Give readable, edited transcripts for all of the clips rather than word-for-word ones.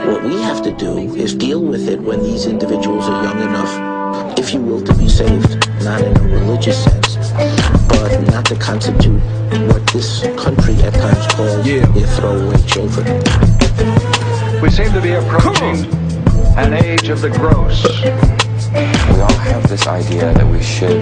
What we have to do is deal with it when these individuals are young enough, if you will, to be saved, not in a religious sense, but not to constitute what this country at times calls their throwaway children. We seem to be approaching an age of the gross. We all have this idea that we should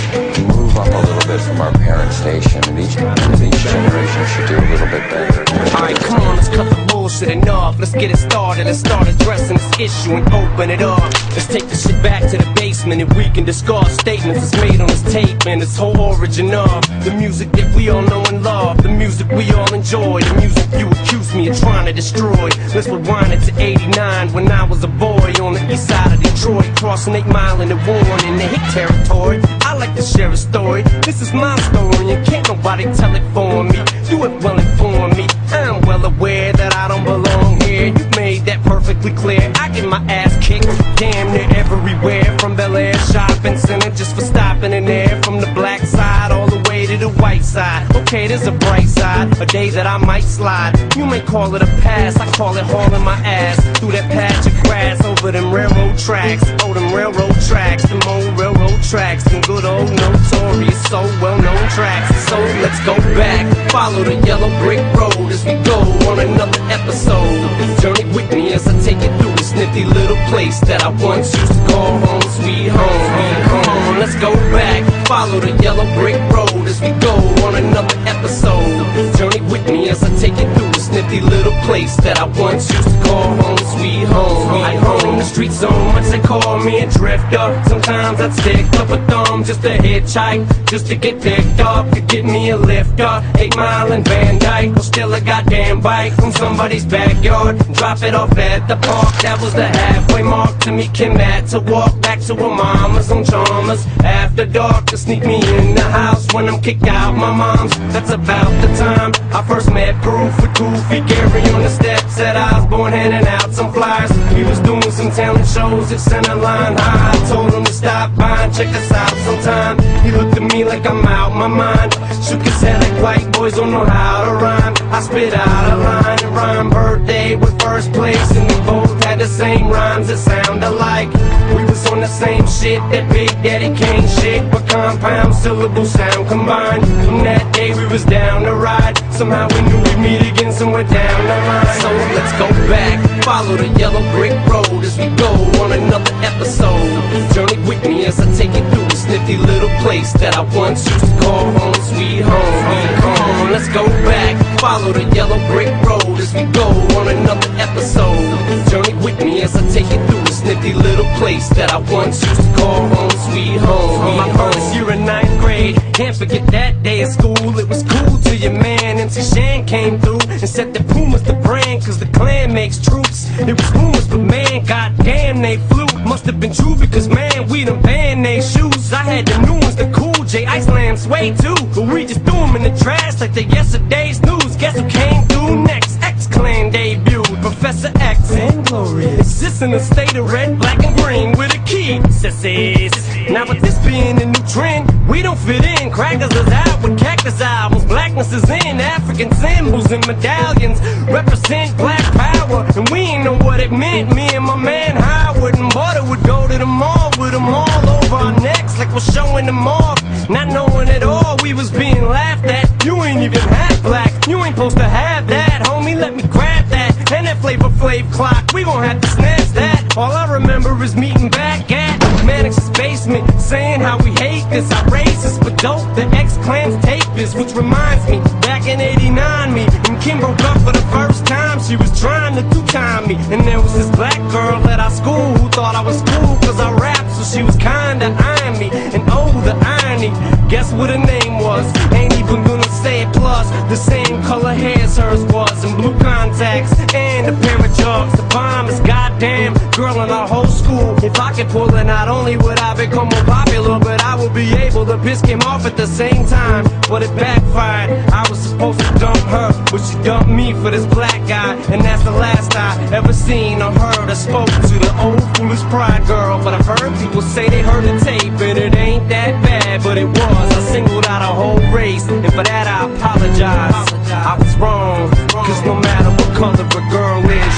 move up a little bit from our parent station, and each generation should do a little bit better. Alright, come on, let's cut the bullshit enough. Let's get it started, let's start addressing this issue and open it up. Let's take this shit back to the basement and we can discuss statements that's made on this tape and its whole origin of the music that we all know and love, the music we all enjoy, the music you accuse me of trying to destroy. Let's rewind it to 89 when I was a boy on the east side of Detroit, crossing 8 Mile in the Warren in the Hick territory. I like to share a story, this is my story and can't nobody tell it for me. Do it well informed me, I'm well aware that I don't belong here. You made that perfectly clear. I get my ass kicked damn near everywhere, from Bel Air Shopping Center just for stopping in there, from the black side all the way to the white side. Okay, there's a bright side, a day that I might slide. You may call it a pass, I call it hauling my ass through that patch of grass over them railroad tracks. Oh, them railroad tracks, them old railroad tracks, them good old notorious, so well-known tracks. So let's go back, follow the yellow brick road as we go on another episode. Journey with me as I take you through this nifty little place that I once used to call home, sweet home. Come on, let's go back, follow the yellow brick road as we go on another episode. Journey with me as I take you through this nifty little place that I once used to call home, sweet home. I own the street so much they call me a drifter. Sometimes I'd stick up a thumb just to hitchhike, just to get picked up, to get me a lift up. 8 Mile and Van Dyke, or steal a goddamn bike from somebody's backyard, drop it off at the park. That was the halfway mark to me, Kim had to walk back to her mama's on Chalmers after dark, to sneak me in the house when I'm kicked out my mom's. That's about the time I first met Proof with Goofy Gary on the steps at Osborne, handing out some flyers. He was doing some talent shows at Centerline High. I told him to stop by and check us out sometime. He looked at me like I'm out my mind, shook his head like white boys don't know how to rhyme. I spit out a line and rhyme birthday with first place, and we both had the same rhymes that sound alike. We was on the same shit, that Big Daddy Kane shit, but compound syllable sound combined. From that day we was down the ride, somehow we knew we'd meet again somewhere down the line. So let's go back, follow the yellow brick road as we go on another episode. Journey with me as I take you through this nifty little place that I once used to call home, sweet home. Come on, let's go back, follow the yellow brick road as we go on another episode. Journey with me as I take you through this nifty little place that I once used to call home, sweet home. My first year in 9th grade, can't forget that day at school. It was cool till your man MC Shan came through and said that Puma's the brand, cause the clan makes troops. It was rumors, but man, goddamn, they flew. Must have been true because man, we done banned they shoes. I had the new ones, the Cool J, Iceland Sway too, but we just threw them in the trash like they yesterday's news. Guess who came through next? X-Clan debuted, Professor X and Glorious. Exists in a state of red, black, and green with a key, sissies. Now with this being a new trend, we don't fit in. Crackers is out with Cactus albums, blackness is in. African symbols and medallions represent black power, and we ain't know what it meant. Me and my man Howard and Butter would go to the mall with them all over our necks like we're showing them off, not knowing at all we was being laughed at. You ain't even half black, you ain't supposed to have that, homie, let me grab that. And that Flavor Flav clock, we gon' have to snatch that. All I remember is meeting back at Mannix's basement, saying how we hate this, how racist, but dope, the X-Clan's tape is. Which reminds me, back in 89 me and Kim broke up for the first time, she was trying to two-time me. And there was this black girl at our school who thought I was cool cause I rapped, so she was kinda eyeing me. And oh, the irony, guess what her name was? Ain't even gonna say it. Plus, the same color hair as hers was, and blue contacts and a pair of jugs. The bombest goddamn girl in our whole school. If I could pull it, not only would I become more popular, but I would be able to piss him off at the same time. But it backfired, I was supposed to dump her, but she dumped me for this black guy. And that's the last I ever seen or heard or spoke to the old foolish pride girl. But I've heard people say they heard the tape and it ain't that bad, but it was. I singled out a whole race, and for that I apologize. I was wrong, cause no matter what color a girl is,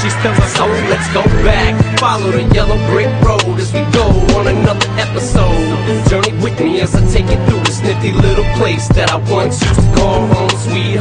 she's still a soul. Let's go back, follow the yellow brick road as we go on another episode. Journey with me as I take it through this nifty little place that I once used to call home, sweet